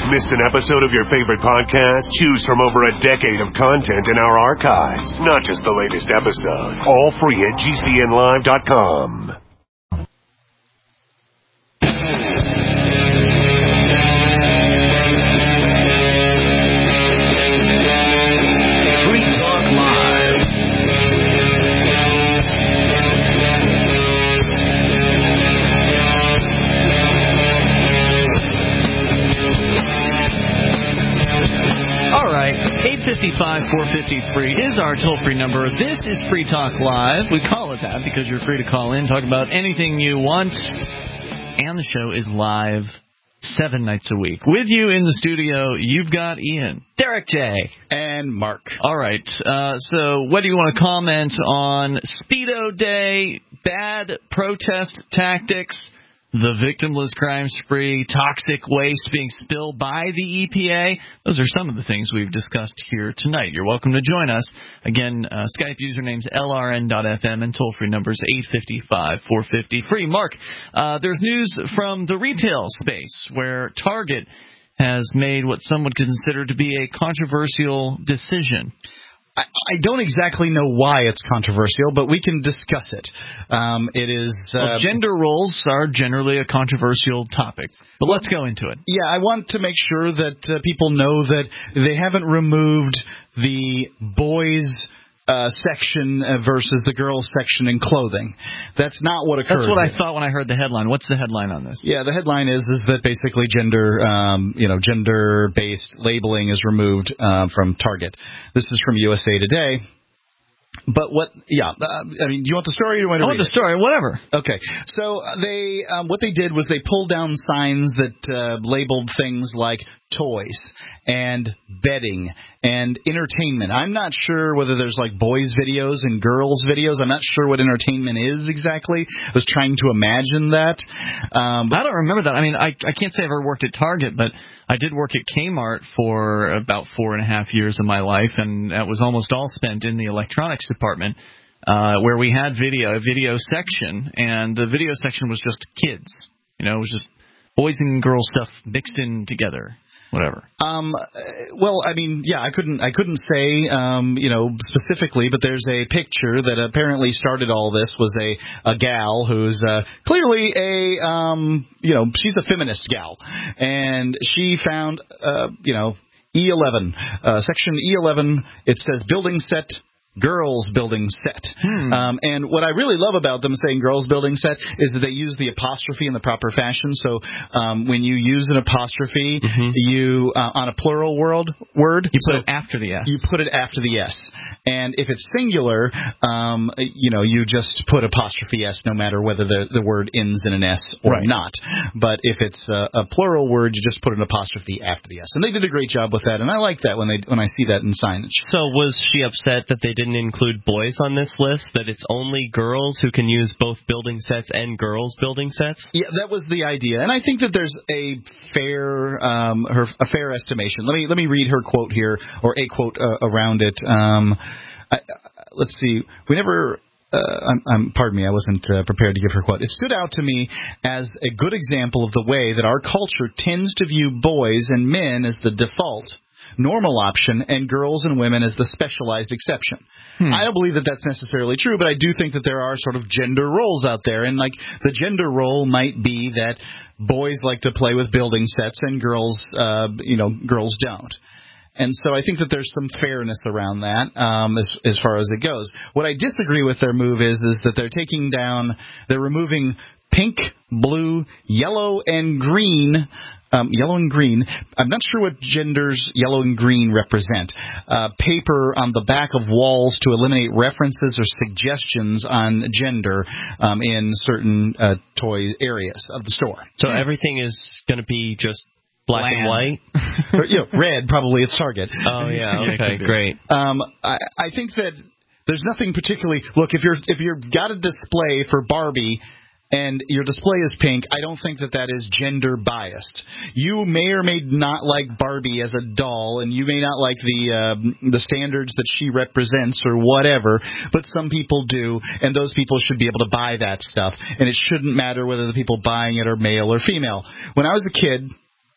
Missed an episode of your favorite podcast? Choose from over a decade of content in our archives, not just the latest episode. All free at GCNlive.com. All right, 855-453 is our toll-free number. This is Free Talk Live. We call it that because you're free to call in, talk about anything you want. And the show is live 7 nights a week. With you in the studio, you've got Ian, Derek J. and Mark. All right, so whether you want to comment on Speedo Day, bad protest tactics, the victimless crime spree, toxic waste being spilled by the EPA. Those are some of the things we've discussed here tonight. You're welcome to join us. Again, Skype username's LRN.FM and toll-free numbers 855-450-FREE. Mark, there's news from the retail space where Target has made what some would consider to be a controversial decision. I don't exactly know why it's controversial, but we can discuss it. It is gender roles are generally a controversial topic, but let's go into it. Yeah, I want to make sure that people know that they haven't removed the boys' section versus the girls' section in clothing. That's not what occurred. That's what I thought when I heard the headline. What's the headline on this? Yeah, the headline is that basically gender-based labeling is removed from Target. This is from USA Today. But what? Yeah, I mean, do you want the story or do you want to read the story? Whatever. Okay. So they, what they did was they pulled down signs that labeled things like toys and bedding and entertainment. I'm not sure whether there's like boys videos and girls videos. I'm not sure what entertainment is exactly. I was trying to imagine that. I don't remember that. I mean, I can't say I've ever worked at Target, but I did work at Kmart for about 4.5 years of my life, and that was almost all spent in the electronics department, where we had a video section, and the video section was just kids. You know, it was just boys and girls stuff mixed in together. Whatever. Well, I mean, yeah, I couldn't say, specifically, but there's a picture that apparently started all this was a gal who's clearly she's a feminist gal, and she found, E11, section E11. It says building set. Girls building set. And what I really love about them saying girls building set is that they use the apostrophe in the proper fashion. So when you use an apostrophe, you on a plural word, you put it after the S. You put it after the S. And if it's singular, you just put apostrophe S no matter whether the word ends in an S or not. But if it's a plural word, you just put an apostrophe after the S. And they did a great job with that, and I like that when I see that in signage. So was she upset that they didn't include boys on this list, that it's only girls who can use both building sets and girls building sets? Yeah, that was the idea, and I think that there's a fair estimation. Let me read her quote here, or a quote around it. Let's see. We never. Pardon me, I wasn't prepared to give her quote. It stood out to me as a good example of the way that our culture tends to view boys and men as the default normal option and girls and women as the specialized exception. I don't believe that that's necessarily true, but I do think that there are sort of gender roles out there, and like the gender role might be that boys like to play with building sets and girls don't. And so I think that there's some fairness around that as far as it goes. What I disagree with their move is that they're removing pink, blue, yellow, and green. Yellow and green. I'm not sure what genders yellow and green represent. Paper on the back of walls to eliminate references or suggestions on gender in certain toy areas of the store. So everything is going to be just black and white? Or, red, probably. It's Target. Oh, yeah. Okay, great. I think that there's nothing particularly. Look, if you've got a display for Barbie and your display is pink, I don't think that is gender biased. You may or may not like Barbie as a doll, and you may not like the standards that she represents or whatever, but some people do, and those people should be able to buy that stuff, and it shouldn't matter whether the people buying it are male or female. When I was a kid,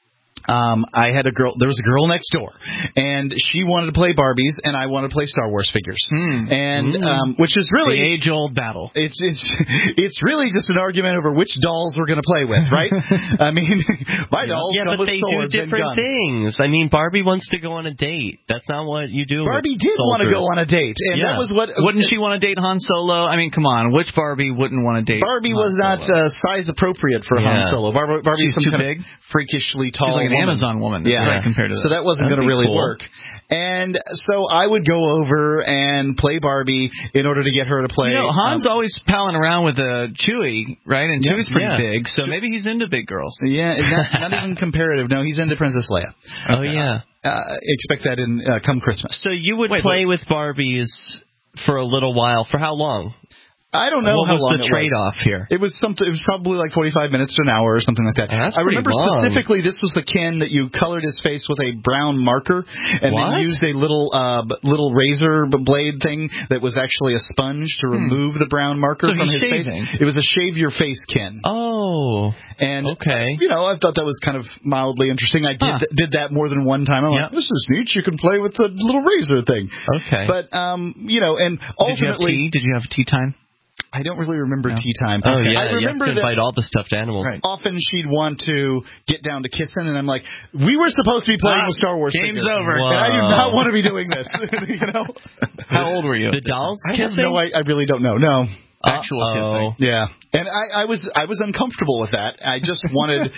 I had a girl. There was a girl next door, and she wanted to play Barbies, and I wanted to play Star Wars figures. And which is really the age-old battle. It's really just an argument over which dolls we're going to play with, right? I mean, my dolls come but with they do swords and different guns. things. I mean, Barbie wants to go on a date. That's not what you do. Barbie did want to go on a date, and that was what. Wouldn't she want to date Han Solo? I mean, come on, which Barbie wouldn't want to date? Barbie Han was not size appropriate for Han Solo. Barbie's too kind big, of freakishly tall. She's like an woman. Amazon woman, right, compared to so that wasn't going to really cool. work. And so I would go over and play Barbie in order to get her to play. You know, Han's always palling around with Chewie, right? And Chewie's pretty big, so maybe he's into big girls. Yeah, not even comparative. No, he's into Princess Leia. Oh, yeah. Expect that in come Christmas. So you would play with Barbies for a little while. For how long? I don't know what how was long the trade-off here. It was probably like 45 minutes to an hour or something like that. That's I remember long. specifically this was the Ken that you colored his face with a brown marker and then used a little razor blade thing that was actually a sponge to remove the brown marker from his face. It was a shave your face Ken. Oh. And okay. I thought that was kind of mildly interesting. I did that more than one time. I'm like, this is neat. You can play with the little razor thing. Okay. But and ultimately, did you have tea time? I don't really remember tea time. Oh, yeah. I remember you have to invite all the stuffed animals. Right. Often she'd want to get down to kissing, and I'm like, we were supposed to be playing with Star Wars Game's figures. over. And I do not want to be doing this. How old were you? The dolls kissing? I really don't know. No. Actual kissing. Yeah. And I was uncomfortable with that. I just wanted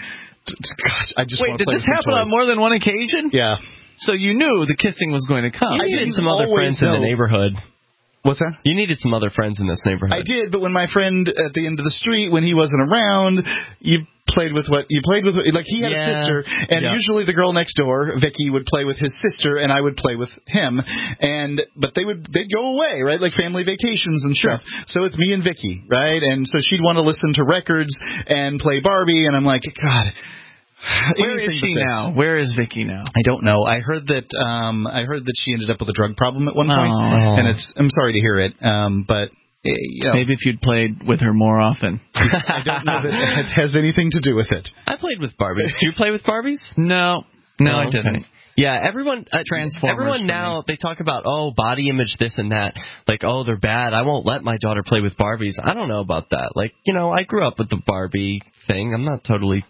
Wait, did this happen on more than one occasion? Yeah. So you knew the kissing was going to come. You needed some other friends in the neighborhood. What's that? You needed some other friends in this neighborhood. I did, but when my friend at the end of the street, when he wasn't around, you played with like he had a sister, and usually the girl next door, Vicky, would play with his sister, and I would play with him, but they'd go away, right, like family vacations and stuff. So it's me and Vicky, right, and so she'd want to listen to records and play Barbie, and I'm like, God. Where is she now? Where is Vicky now? I don't know. I heard that she ended up with a drug problem at one point, and I'm sorry to hear it. But maybe if you'd played with her more often. I don't know that it has anything to do with it. I played with Barbies. Did you play with Barbies? No, I didn't. Yeah, everyone Transformers. Now they talk about body image, this and that. Like, they're bad. I won't let my daughter play with Barbies. I don't know about that. Like, I grew up with the Barbie thing. I'm not totally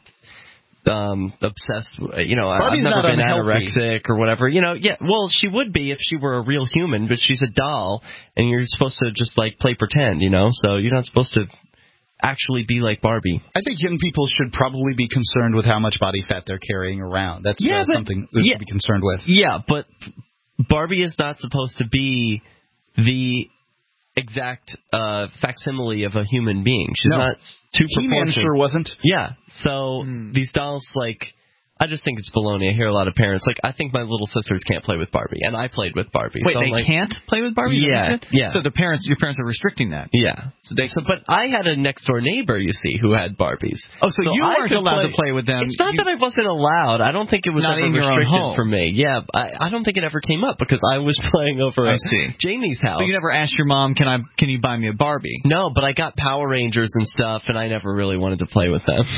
obsessed. I've never been anorexic or whatever. Well, she would be if she were a real human, but she's a doll, and you're supposed to just play pretend. So you're not supposed to actually be like Barbie. I think young people should probably be concerned with how much body fat they're carrying around. That's something they should be concerned with. Yeah, but Barbie is not supposed to be the exact facsimile of a human being. She's not too proportioned. He-Man sure wasn't. Yeah. So these dolls, I just think it's baloney. I hear a lot of parents I think my little sisters can't play with Barbie, and I played with Barbie. Wait, they can't play with Barbie? Yeah. So your parents are restricting that. Yeah. But I had a next door neighbor, you see, who had Barbies. Oh, so you weren't allowed to play with them. It's not that I wasn't allowed. I don't think it was ever restricted for me. Yeah, I don't think it ever came up because I was playing over at Jamie's house. So you never asked your mom, can you buy me a Barbie? No, but I got Power Rangers and stuff, and I never really wanted to play with them.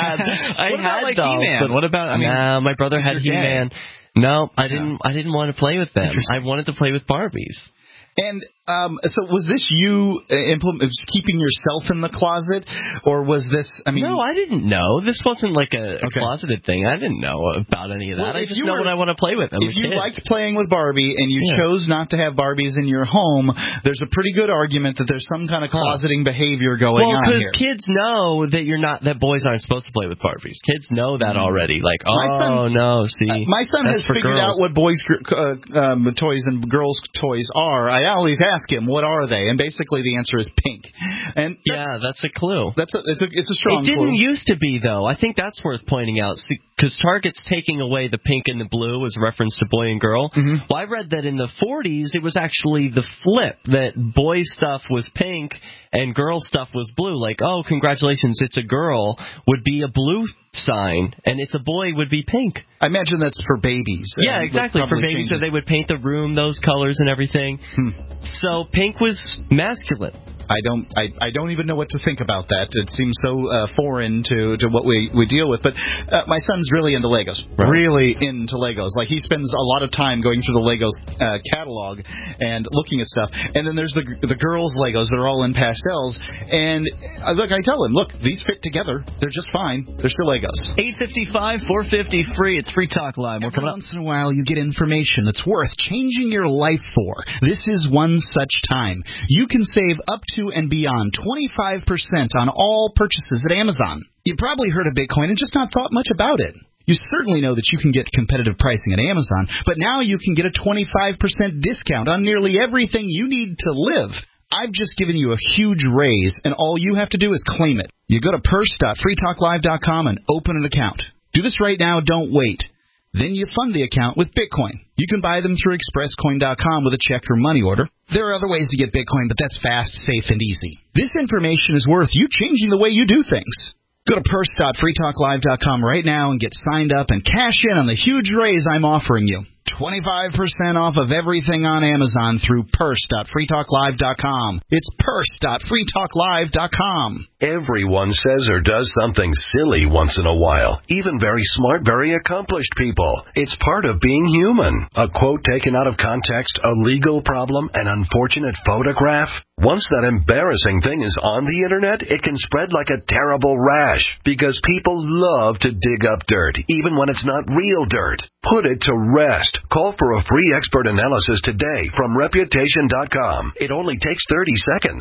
I had dolls, but what about? My brother had He-Man. No, I didn't want to play with them. I wanted to play with Barbies. And so was this you keeping yourself in the closet, or was this? No, I didn't know. This wasn't like a closeted thing. I didn't know about any of that. I just know what I want to play with. If you liked playing with Barbie and you chose not to have Barbies in your home, there's a pretty good argument that there's some kind of closeting behavior going on here. Well, because kids know that boys aren't supposed to play with Barbies. Kids know that already. My son has figured out what boys' toys and girls' toys are. I always ask him, what are they? And basically the answer is pink. And that's a clue. It's a strong clue. It didn't used to be, though. I think that's worth pointing out, because Target's taking away the pink and the blue as reference to boy and girl. Mm-hmm. Well, I read that in the 40s it was actually the flip, that boy stuff was pink and girl stuff was blue. Congratulations, it's a girl would be a blue sign, and it's a boy would be pink. I imagine that's for babies. Yeah, exactly, for babies, so they would paint the room those colors and everything. So pink was masculine. I don't even know what to think about that. It seems so foreign to what we deal with. But my son's really into Legos. Right. Really into Legos. Like, he spends a lot of time going through the Legos catalog and looking at stuff. And then there's the girls' Legos that are all in pastels. And look, I tell him, look, these fit together. They're just fine. They're still Legos. 855 450 free. It's Free Talk Live. We're coming up. Once in a while, you get information that's worth changing your life for. This is one such time. You can save up to and beyond 25% on all purchases at Amazon. You probably heard of Bitcoin and just not thought much about it. You certainly know that you can get competitive pricing at Amazon, but now you can get a 25% discount on nearly everything you need to live. I've just given you a huge raise, and all you have to do is claim it. You go to purse.freetalklive.com and open an account. Do this right now. Don't wait. Then you fund the account with Bitcoin. You can buy them through expresscoin.com with a check or money order. There are other ways to get Bitcoin, but that's fast, safe, and easy. This information is worth you changing the way you do things. Go to purse.freetalklive.com right now and get signed up and cash in on the huge raise I'm offering you. 25% off of everything on Amazon through purse.freetalklive.com. It's purse.freetalklive.com. Everyone says or does something silly once in a while. Even very smart, very accomplished people. It's part of being human. A quote taken out of context, a legal problem, an unfortunate photograph. Once that embarrassing thing is on the internet, it can spread like a terrible rash because people love to dig up dirt, even when it's not real dirt. Put it to rest. Call for a free expert analysis today from Reputation.com. It only takes 30 seconds.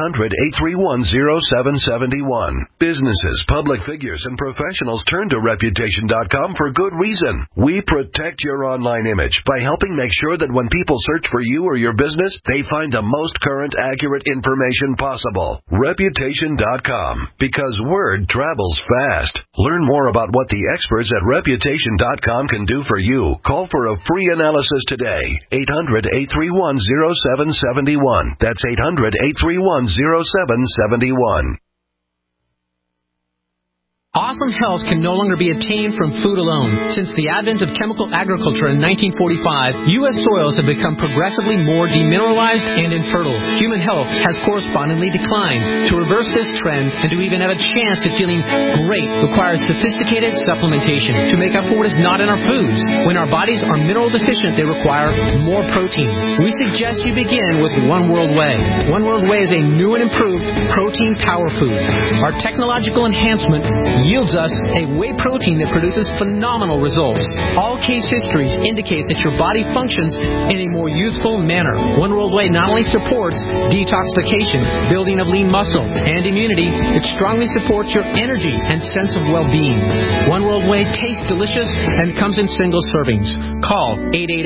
800-831-0771. Businesses, public figures, and professionals turn to Reputation.com for good reason. We protect your online image by helping make sure that when people search for you or your business, they find the most current, accurate information possible. Reputation.com. Because word travels fast. Learn more about what the experts at Reputation.com can do for you. Call for a free analysis today. 800-831-0771. That's 800-831-0771. Awesome health can no longer be attained from food alone. Since the advent of chemical agriculture in 1945, U.S. soils have become progressively more demineralized and infertile. Human health has correspondingly declined. To reverse this trend and to even have a chance at feeling great requires sophisticated supplementation to make up for what is not in our foods. When our bodies are mineral deficient, they require more protein. We suggest you begin with One World Whey. One World Whey is a new and improved protein power food. Our technological enhancement yields us a whey protein that produces phenomenal results. All case histories indicate that your body functions in a more youthful manner. One World Whey not only supports detoxification, building of lean muscle, and immunity, it strongly supports your energy and sense of well-being. One World Whey tastes delicious and comes in single servings. Call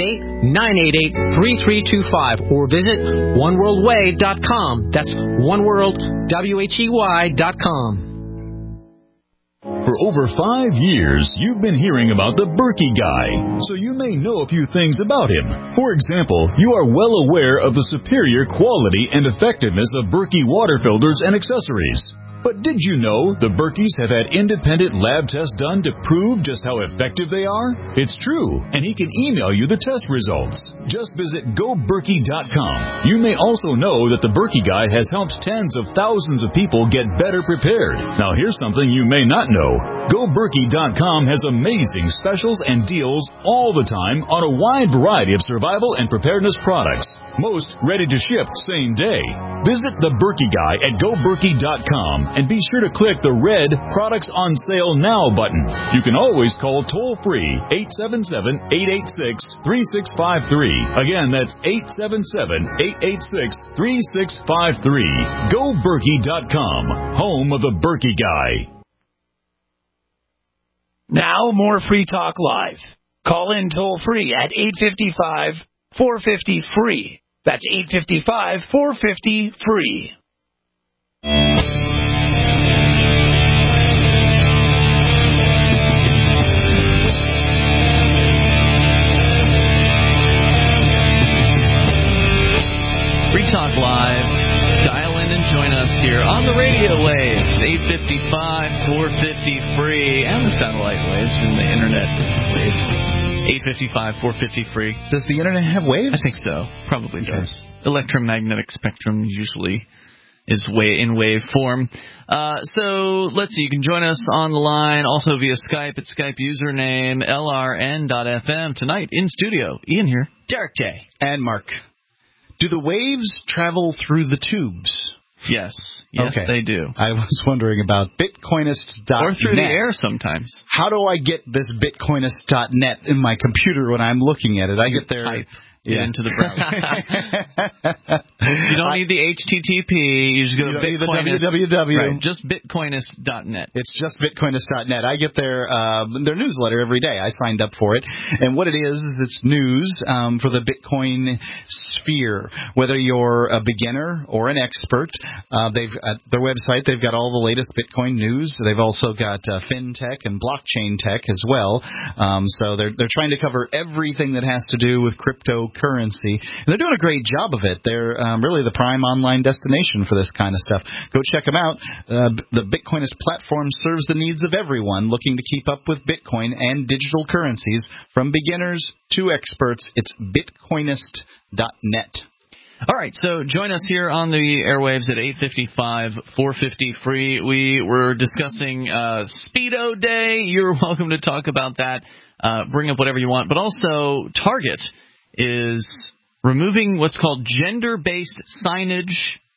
888-988-3325 or visit oneworldwhey.com. That's oneworldwhey.com. For over 5 years, you've been hearing about the Berkey Guy, so you may know a few things about him. For example, you are well aware of the superior quality and effectiveness of Berkey water filters and accessories. But did you know the Berkeys have had independent lab tests done to prove just how effective they are? It's true, and he can email you the test results. Just visit GoBerkey.com. You may also know that the Berkey Guy has helped tens of thousands of people get better prepared. Now here's something you may not know. GoBerkey.com has amazing specials and deals all the time on a wide variety of survival and preparedness products. Most ready to ship same day. Visit the Berkey Guy at GoBerkey.com and be sure to click the red Products on Sale Now button. You can always call toll-free 877-886-3653. Again, that's 877-886-3653. GoBerkey.com, home of the Berkey Guy. Now, more Free Talk Live. Call in toll-free at 855-450-FREE. That's 855-450-FREE. Free Talk Live. Dial in and join us here on the radio waves, 855-450-FREE, and the satellite waves and the internet waves. 855-450-FREE. Does the internet have waves? I think so. Probably does. Electromagnetic spectrum usually is in wave form. So let's see. You can join us on the line, also via Skype at Skype username LRN.FM. Tonight in studio, Ian here, Derek J. And Mark. Do the waves travel through the tubes? Yes, okay. They do. I was wondering about Bitcoinist.net. Or through the air sometimes. How do I get this Bitcoinist.net in my computer when I'm looking at it? I get there. Type. Into the browser. You don't need the HTTP. You just go to Bitcoinist. www. Right, just Bitcoinist.net. It's just Bitcoinist.net. I get their newsletter every day. I signed up for it. And what it is it's news for the Bitcoin sphere. Whether you're a beginner or an expert, they've at their website, they've got all the latest Bitcoin news. They've also got fintech and blockchain tech as well. So they're trying to cover everything that has to do with cryptocurrency. And they're doing a great job of it. They're really the prime online destination for this kind of stuff. Go check them out. The Bitcoinist platform serves the needs of everyone looking to keep up with Bitcoin and digital currencies, from beginners to experts. It's Bitcoinist.net. All right, so join us here on the airwaves at 8:55, 450 free. We were discussing Speedo Day. You're welcome to talk about that. Bring up whatever you want. But also, Target is removing what's called gender-based signage,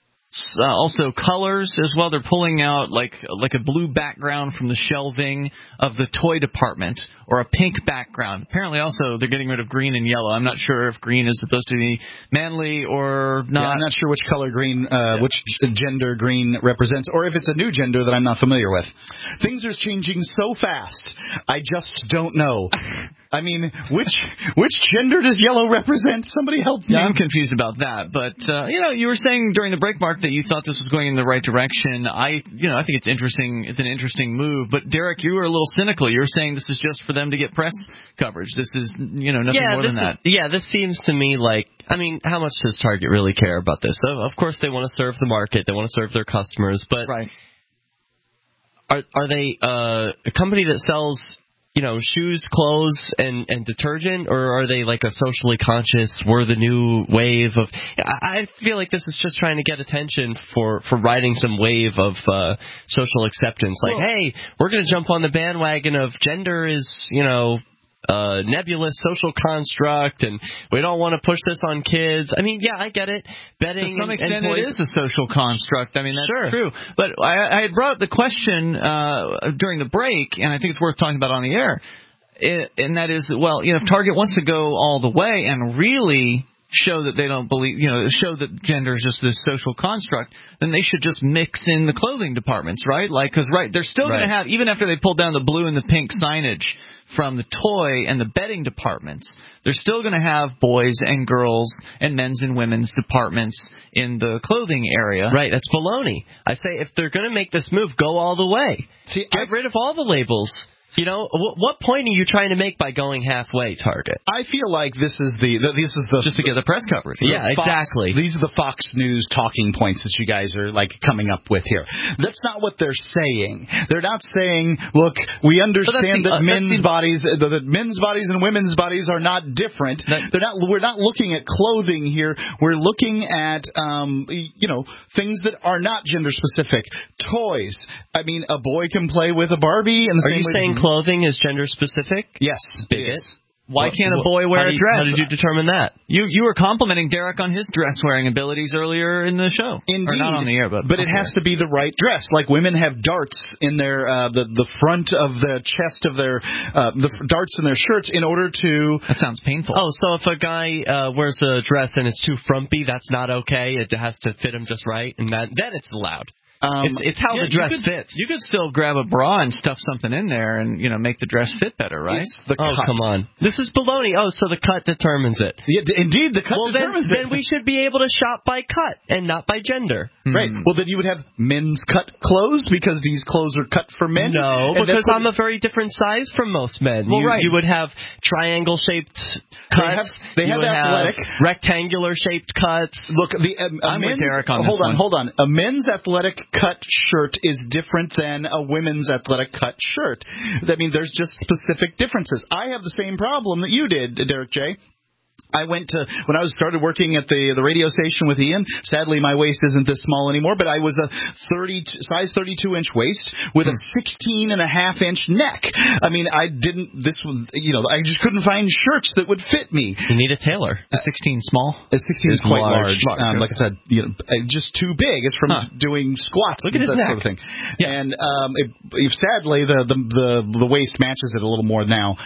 also colors as well. They're pulling out like a blue background from the shelving of the toy department, or a pink background. Apparently also they're getting rid of green and yellow. I'm not sure if green is supposed to be manly or not. Yeah, I'm not sure which color green, which gender green represents, or if it's a new gender that I'm not familiar with. Things are changing so fast, I just don't know. I mean, which gender does yellow represent? Somebody help me. Yeah, I'm confused about that. But you were saying during the break, Mark, that you thought this was going in the right direction. I think it's interesting. It's an interesting move. But Derek, you were a little cynical. You were saying this is just for them to get press coverage. This is nothing more than that. This seems to me like, I mean, how much does Target really care about this? So, of course, they want to serve the market. They want to serve their customers. But right. Are they a company that sells shoes, clothes, and detergent, or are they like a socially conscious, we're the new wave of... I feel like this is just trying to get attention for riding some wave of social acceptance. Like, hey, we're going to jump on the bandwagon of gender is, nebulous social construct, and we don't want to push this on kids. I mean, I get it. Betting to some extent, it is a social construct. I mean, that's true. But I had brought up the question during the break, and I think it's worth talking about on the air. And that is, if Target wants to go all the way and really show that they don't believe, show that gender is just this social construct, then they should just mix in the clothing departments, right? Because they're still going to have, even after they pull down the blue and the pink signage from the toy and the bedding departments, they're still going to have boys and girls and men's and women's departments in the clothing area. Right, that's baloney. I say if they're going to make this move, go all the way. Get rid of all the labels. What point are you trying to make by going halfway, Target? I feel like this is the just to get the press coverage. Yeah, exactly. These are the Fox News talking points that you guys are coming up with here. That's not what they're saying. They're not saying, look, we understand that men's bodies and women's bodies are not different. We're not looking at clothing here. We're looking at things that are not gender specific. Toys. I mean, a boy can play with a Barbie, and are you saying clothing is gender specific? Yes. Bigot. Why can't a boy wear a dress? How did you determine that? You were complimenting Derek on his dress-wearing abilities earlier in the show. Indeed. Or not on the air, but it has to be the right dress. Like women have darts in their the front of the chest of their the darts in their shirts in order to... That sounds painful. Oh, so if a guy wears a dress and it's too frumpy, that's not okay? It has to fit him just right, and then it's allowed. It's how the dress fits. You could still grab a bra and stuff something in there and make the dress fit better, right? It's the cut. Come on. This is baloney. Oh, so the cut determines it. Yeah, indeed, the cut determines it. Then we should be able to shop by cut and not by gender. Right. Well, then you would have men's cut clothes because these clothes are cut for men. No, because I'm a very different size from most men. Well, you would have triangle-shaped cuts. They have athletic, rectangular-shaped cuts. Look, I'm with Derek on this one. Hold on. A men's athletic cut shirt is different than a women's athletic cut shirt. I mean, there's just specific differences. I have the same problem that you did, Derek J. I went to, when I started working at the radio station with Ian, sadly my waist isn't this small anymore, but I was a size 32-inch waist with a 16.5-inch neck. I mean, I just couldn't find shirts that would fit me. You need a tailor. A 16 small? A 16 is quite large. Okay. Like I said, just too big. It's from doing squats. Look at his neck. Sort of thing. Yeah. And sadly, the waist matches it a little more now.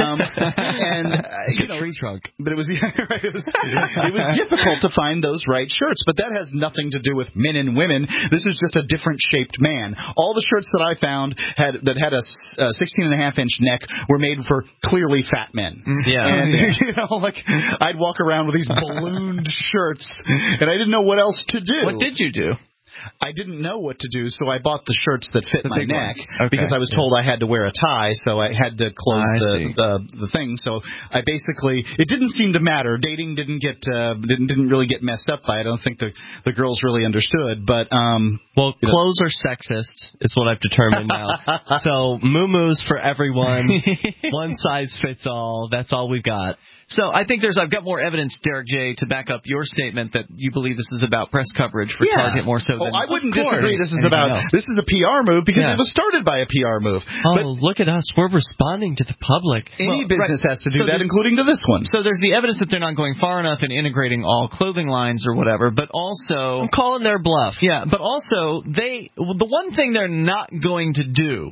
Tree trunk. But it was right. It was difficult to find those right shirts, but that has nothing to do with men and women. This is just a different shaped man. All the shirts that I found had a 16.5-inch neck were made for clearly fat men. Yeah. And I'd walk around with these ballooned shirts, and I didn't know what else to do. What did you do? I didn't know what to do, so I bought the shirts that fit my neck Okay. because I was told I had to wear a tie, so I had to close the thing. So I basically, it didn't seem to matter. Dating didn't really get messed up by it. I don't think the girls really understood, but clothes are sexist is what I've determined now. So moo-moos for everyone, one size fits all. That's all we've got. So I think I've got more evidence, Derek J., to back up your statement that you believe this is about press coverage for Target more so than I wouldn't disagree. This is a PR move because it was started by a PR move. But look at us. We're responding to the public. Any business has to do that, including to this one. So there's the evidence that they're not going far enough in integrating all clothing lines or whatever, but also... I'm calling their bluff. Yeah, but also the one thing they're not going to do,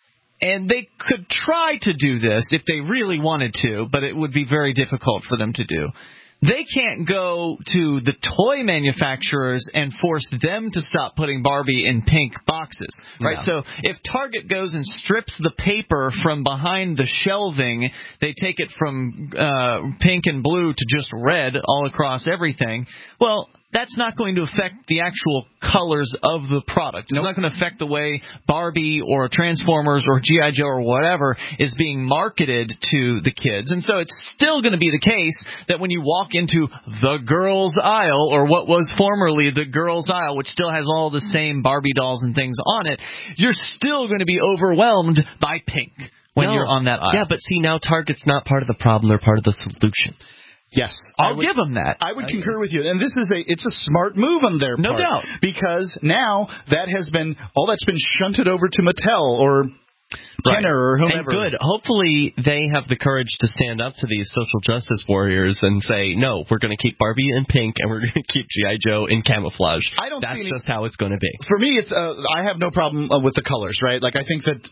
and they could try to do this if they really wanted to, but it would be very difficult for them to do. They can't go to the toy manufacturers and force them to stop putting Barbie in pink boxes, right? No. So if Target goes and strips the paper from behind the shelving, they take it from pink and blue to just red all across everything, well, that's not going to affect the actual colors of the product. It's not going to affect the way Barbie or Transformers or G.I. Joe or whatever is being marketed to the kids. And so it's still going to be the case that when you walk into the girls' aisle, or what was formerly the girls' aisle, which still has all the same Barbie dolls and things on it, you're still going to be overwhelmed by pink when you're on that aisle. Yeah, but see, now Target's not part of the problem. They're part of the solution. Yes, I'll give them that. I would concur with you, and this is it's a smart move on their part. No doubt, because now that's been shunted over to Mattel or Kenner or whomever. And good. Hopefully they have the courage to stand up to these social justice warriors and say, no, we're going to keep Barbie in pink and we're going to keep G.I. Joe in camouflage. That's just how it's going to be. For me, it's I have no problem with the colors, right? Like I think that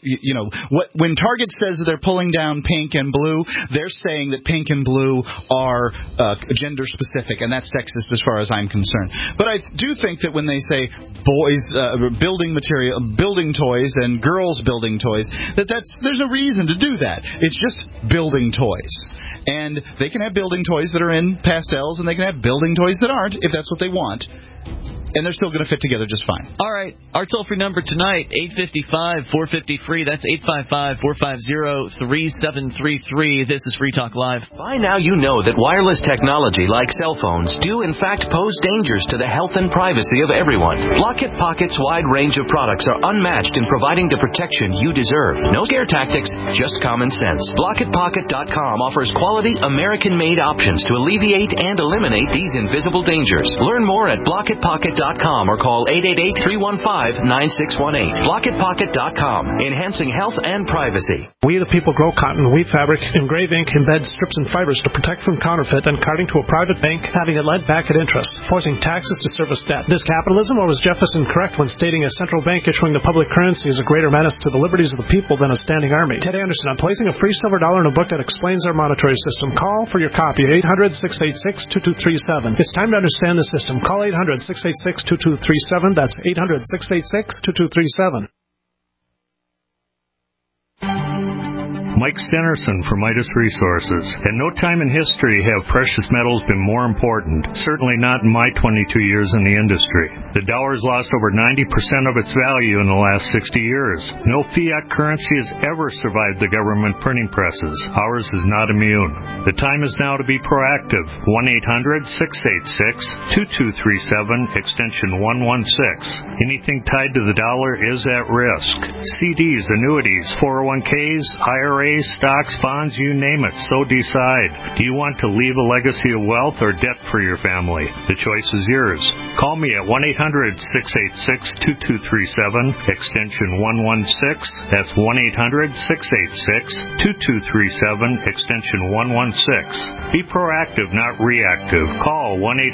when Target says that they're pulling down pink and blue, they're saying that pink and blue are gender specific, and that's sexist as far as I'm concerned. But I do think that when they say boys building toys and girls building toys, there's no reason to do that. It's just building toys. And they can have building toys that are in pastels, and they can have building toys that aren't, if that's what they want. And they're still going to fit together just fine. All right. Our toll-free number tonight, 855-450-FREE. That's 855-450-3733. This is Free Talk Live. By now you know that wireless technology like cell phones do in fact pose dangers to the health and privacy of everyone. Blockit Pocket's wide range of products are unmatched in providing the protection you deserve. No scare tactics, just common sense. BlockitPocket.com offers quality American-made options to alleviate and eliminate these invisible dangers. Learn more at BlockitPocket.com or call 888-315-9618. BlockitPocket.com, enhancing health and privacy. We the people grow cotton, weave fabric, engrave ink, embed strips and fibers to protect from counterfeit and carting to a private bank, having it lent back at interest, forcing taxes to service debt. This capitalism, or was Jefferson correct when stating a central bank issuing the public currency is a greater menace to the liberties of the people than a standing army? Ted Anderson, I'm placing a free silver dollar in a book that explains our monetary system. Call for your copy at 800-686-2237. It's time to understand the system. Call 800-686-2237. That's 800-686-2237. Mike Stenerson from Midas Resources. At no time in history have precious metals been more important, certainly not in my 22 years in the industry. The dollar has lost over 90% of its value in the last 60 years. No fiat currency has ever survived the government printing presses. Ours is not immune. The time is now to be proactive. 1-800-686-2237, extension 116. Anything tied to the dollar is at risk. CDs, annuities, 401ks, IRAs, IRAs, stocks, bonds, you name it. So decide. Do you want to leave a legacy of wealth or debt for your family? The choice is yours. Call me at 1-800-686-2237, extension 116. That's 1-800-686-2237, extension 116. Be proactive, not reactive. Call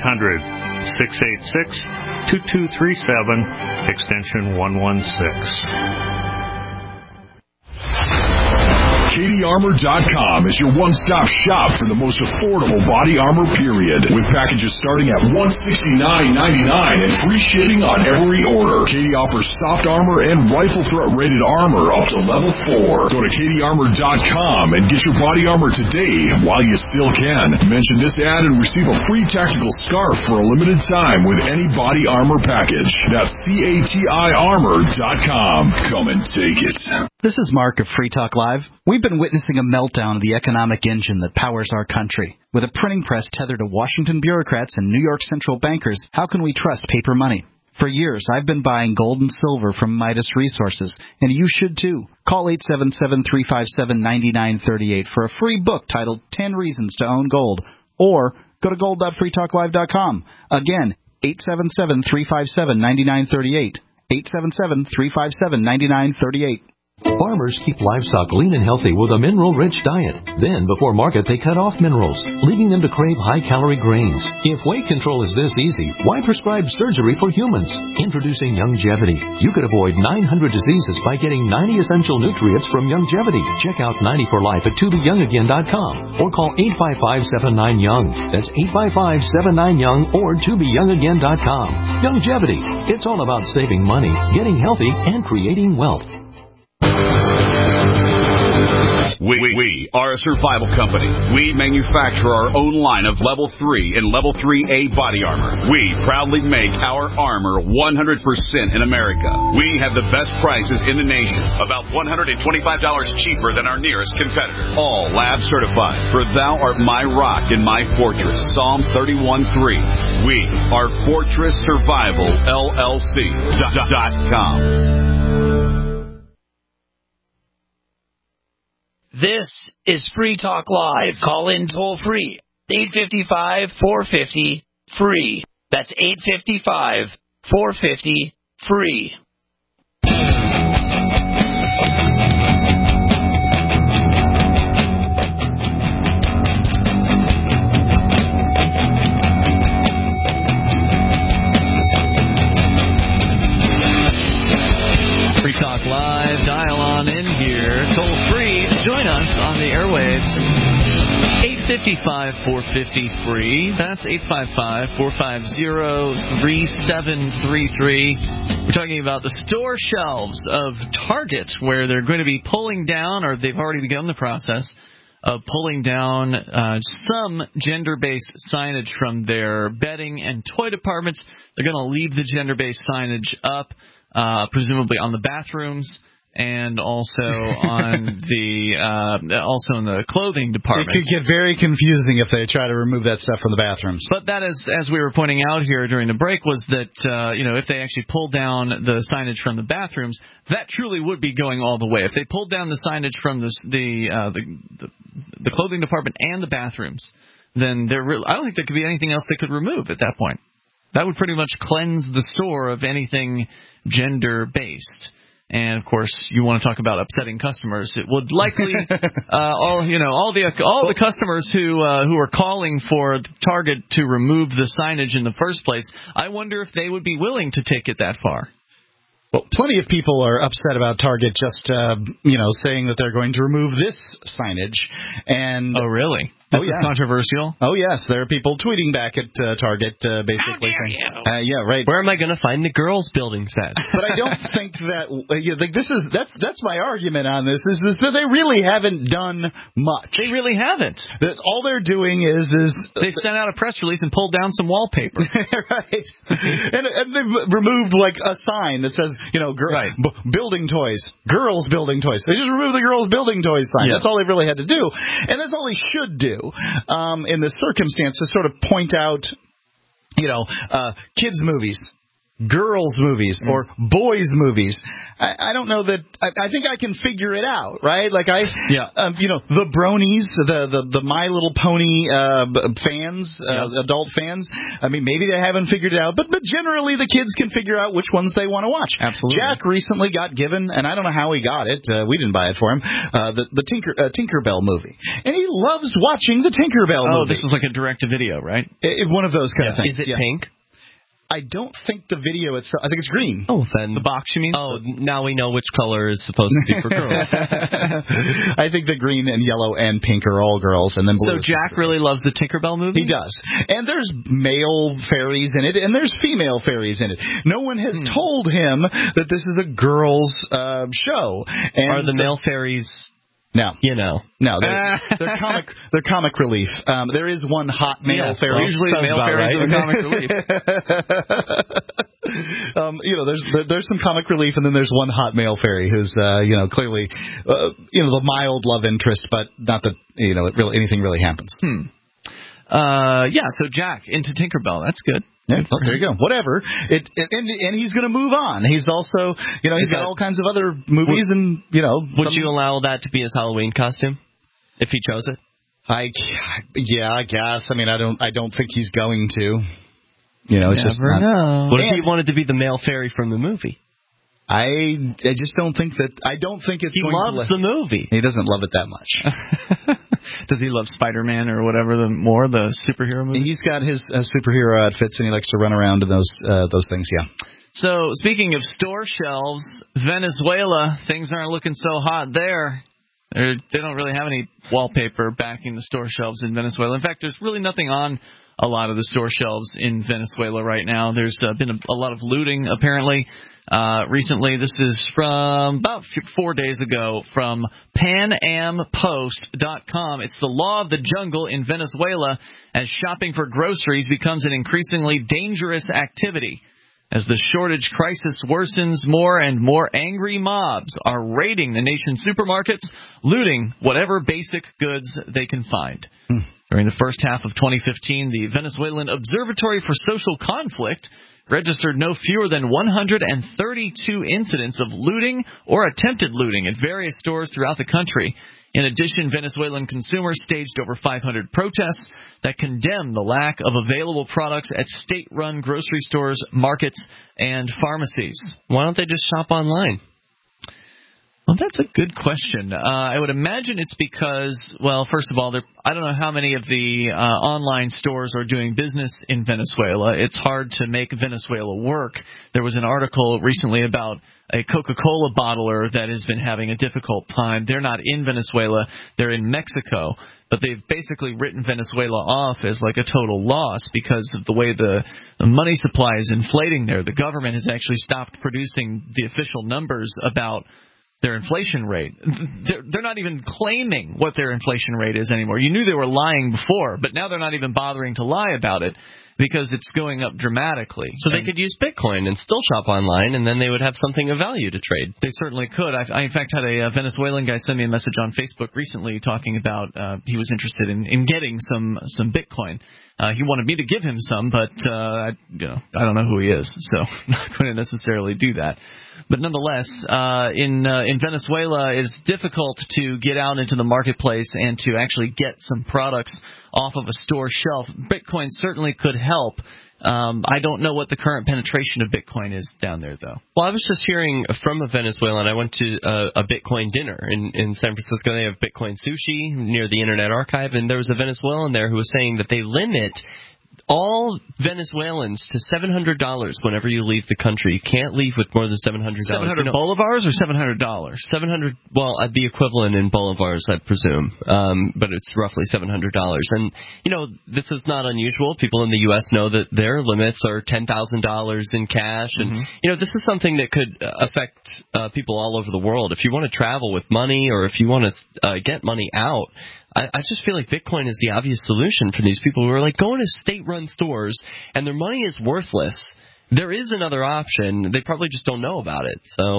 1-800-686-2237, extension 116. CatieArmor.com is your one-stop shop for the most affordable body armor, period. With packages starting at $169.99 and free shipping on every order. Katie offers soft armor and rifle threat-rated armor up to level 4. Go to CatieArmor.com and get your body armor today while you still can. Mention this ad and receive a free tactical scarf for a limited time with any body armor package. That's CatieArmor.com. Come and take it. This is Mark of Free Talk Live. We've been witnessing a meltdown of the economic engine that powers our country. With a printing press tethered to Washington bureaucrats and New York central bankers, how can we trust paper money? For years, I've been buying gold and silver from Midas Resources, and you should too. Call 877-357-9938 for a free book titled 10 Reasons to Own Gold, or go to gold.freetalklive.com. Again, 877-357-9938. 877-357-9938. Farmers keep livestock lean and healthy with a mineral-rich diet. Then, before market, they cut off minerals, leaving them to crave high-calorie grains. If weight control is this easy, why prescribe surgery for humans? Introducing Youngevity. You could avoid 900 diseases by getting 90 essential nutrients from Youngevity. Check out 90 for Life at tobeyoungagain.com or call 855-79-YOUNG. That's 855-79-YOUNG or tobeyoungagain.com. Youngevity. It's all about saving money, getting healthy, and creating wealth. We are a survival company. We manufacture our own line of Level 3 and Level 3A body armor. We proudly make our armor 100% in America. We have the best prices in the nation, about $125 cheaper than our nearest competitor. All lab certified, for thou art my rock and my fortress. Psalm 31:3. We are Fortress Survival LLC.com. This is Free Talk Live. Call in toll free. 855-450-FREE. That's 855-450-FREE. Free Talk Live. Dial on in here. Toll free. Join us on the airwaves. 855-450-FREE. That's 855-450-3733. We're talking about the store shelves of Target, where they're going to be pulling down, or they've already begun the process of pulling down some gender-based signage from their bedding and toy departments. They're going to leave the gender-based signage up, presumably on the bathrooms, and also on the also in the clothing department. It could get very confusing if they try to remove that stuff from the bathrooms. But that is, as we were pointing out here during the break, was that if they actually pulled down the signage from the bathrooms, that truly would be going all the way. If they pulled down the signage from the clothing department and the bathrooms, then I don't think there could be anything else they could remove at that point. That would pretty much cleanse the store of anything gender-based. And of course, you want to talk about upsetting customers. It would likely all the customers who are calling for Target to remove the signage in the first place. I wonder if they would be willing to take it that far. Well, plenty of people are upset about Target just saying that they're going to remove this signage. And oh, really? This is controversial? Oh, yes. There are people tweeting back at Target basically saying, yeah, right. Where am I going to find the girls' building set? But I don't think that that's my argument on this is that they really haven't done much. They really haven't. That all they're doing is they've sent out a press release and pulled down some wallpaper. Right. And they've removed like a sign that says, building toys, girls building toys. They just removed the girls building toys sign. Yes. That's all they really had to do. And that's all they should do. In this circumstance, to sort of point out, kids' movies girls movies or boys movies. I don't know that. I think I can figure it out, right? Like the bronies, the My Little Pony fans, adult fans. I mean, maybe they haven't figured it out, but generally the kids can figure out which ones they want to watch. Absolutely. Jack recently got given, and I don't know how he got it. We didn't buy it for him. The Tinkerbell movie, and he loves watching the Tinkerbell movie. Oh, this was like a direct-to-video, right? One of those kind of things. Is it pink? I don't think the video itself. I think it's green. Oh, then the box, you mean? Oh, now we know which color is supposed to be for girls. I think the green and yellow and pink are all girls, and then blue. So Jack really loves the Tinkerbell movie? He does. And there's male fairies in it, and there's female fairies in it. No one has told him that this is a girls' show. And are the male fairies? No. No, they're comic relief. There is one hot male fairy. Usually male fairies are the comic relief. There's some comic relief, and then there's one hot male fairy who's clearly the mild love interest, but not that anything really happens. So Jack into Tinkerbell. That's good. Yeah, well, there you go. Whatever. And he's going to move on. He's also, he's got all kinds of other movies, and Would you allow that to be his Halloween costume if he chose it? I guess. I mean, I don't think he's going to. It's just not. Know. What if he wanted to be the male fairy from the movie? I just don't think that. I don't think it's. He loves the movie. He doesn't love it that much. Does he love Spider-Man or whatever the superhero movie? He's got his superhero outfits, and he likes to run around in those things. Yeah. So speaking of store shelves, Venezuela, things aren't looking so hot there. They don't really have any wallpaper backing the store shelves in Venezuela. In fact, there's really nothing on a lot of the store shelves in Venezuela right now. There's been a lot of looting, apparently. Recently, this is from about 4 days ago from PanAmPost.com. It's the law of the jungle in Venezuela as shopping for groceries becomes an increasingly dangerous activity. As the shortage crisis worsens, more and more angry mobs are raiding the nation's supermarkets, looting whatever basic goods they can find. During the first half of 2015, the Venezuelan Observatory for Social Conflict registered no fewer than 132 incidents of looting or attempted looting at various stores throughout the country. In addition, Venezuelan consumers staged over 500 protests that condemn the lack of available products at state-run grocery stores, markets, and pharmacies. Why don't they just shop online? Well, that's a good question. I would imagine it's because, well, first of all, I don't know how many of the online stores are doing business in Venezuela. It's hard to make Venezuela work. There was an article recently about a Coca-Cola bottler that has been having a difficult time. They're not in Venezuela. They're in Mexico. But they've basically written Venezuela off as like a total loss because of the way the money supply is inflating there. The government has actually stopped producing the official numbers about their inflation rate. They're not even claiming what their inflation rate is anymore. You knew they were lying before, but now they're not even bothering to lie about it because it's going up dramatically. So they could use Bitcoin and still shop online, and then they would have something of value to trade. They certainly could. I in fact, had a Venezuelan guy send me a message on Facebook recently talking about he was interested in getting some Bitcoin. He wanted me to give him some, but I don't know who he is, so I'm not going to necessarily do that. But nonetheless, in Venezuela, it's difficult to get out into the marketplace and to actually get some products off of a store shelf. Bitcoin certainly could help. I don't know what the current penetration of Bitcoin is down there, though. Well, I was just hearing from a Venezuelan. I went to a Bitcoin dinner in San Francisco. They have Bitcoin sushi near the Internet Archive, and there was a Venezuelan there who was saying that they limit all Venezuelans to $700 whenever you leave the country. You can't leave with more than $700. 700 bolivars or $700? $700. Well, the equivalent in bolivars, I presume, but it's roughly $700. And this is not unusual. People in the U.S. know that their limits are $10,000 in cash, and this is something that could affect people all over the world. If you want to travel with money, or if you want to get money out, I just feel like Bitcoin is the obvious solution for these people who are like going to state-run stores and their money is worthless. There is another option. They probably just don't know about it. So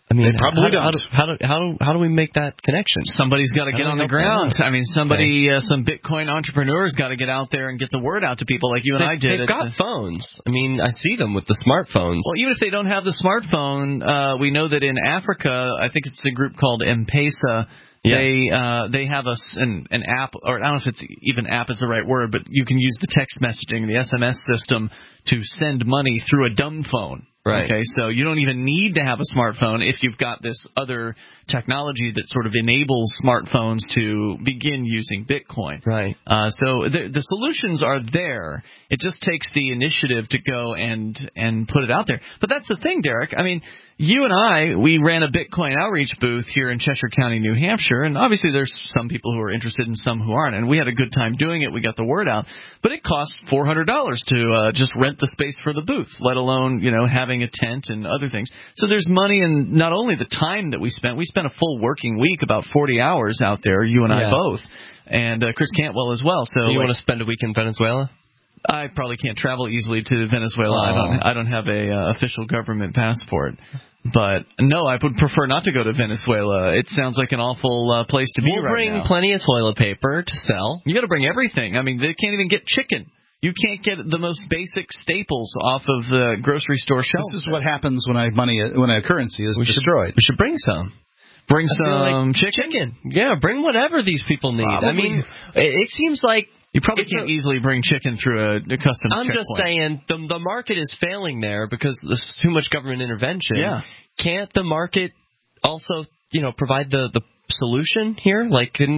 I mean, they probably don't. How do we make that connection? Somebody's got to get on the ground. I mean, some Bitcoin entrepreneurs got to get out there and get the word out to people like you and I did. They've got phones. I mean, I see them with the smartphones. Well, even if they don't have the smartphone, we know that in Africa, I think it's a group called M-Pesa. Yeah. They have an app, or I don't know if it's even app is the right word, but you can use the text messaging, the SMS system, to send money through a dumb phone. Right. Okay, so you don't even need to have a smartphone if you've got this other technology that sort of enables smartphones to begin using Bitcoin. Right. So the solutions are there. It just takes the initiative to go and put it out there. But that's the thing, Derek. I mean, you and I, we ran a Bitcoin outreach booth here in Cheshire County, New Hampshire, and obviously there's some people who are interested and some who aren't, and we had a good time doing it. We got the word out. But it costs $400 to just rent the space for the booth, let alone, having a tent and other things. So there's money in not only the time that we spent a full working week, about 40 hours out there, you and I both, and Chris Cantwell as well. So you want to spend a week in Venezuela? I probably can't travel easily to Venezuela. I don't have a official government passport. But no, I would prefer not to go to Venezuela. It sounds like an awful place to be right now. We'll bring plenty of toilet paper to sell. You got to bring everything. I mean, they can't even get chicken. You can't get the most basic staples off of the grocery store shelves. This is what happens when a currency is destroyed. We should bring some. Bring some chicken. Yeah, bring whatever these people need. Probably. I mean, it seems like you probably can't easily bring chicken through a customs checkpoint. I'm just saying the market is failing there because there's too much government intervention. Yeah. Can't the market also, provide the solution here?